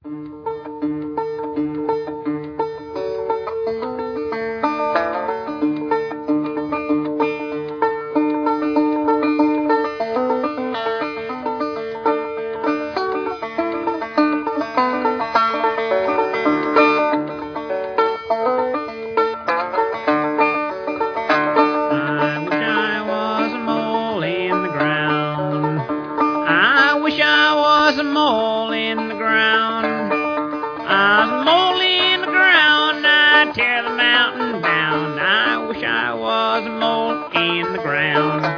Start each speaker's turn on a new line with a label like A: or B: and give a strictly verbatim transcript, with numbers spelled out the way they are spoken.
A: I wish I was a mole in the ground. I was a mole in the ground. I'd tear the mountain down. I wish I was a mole in the ground.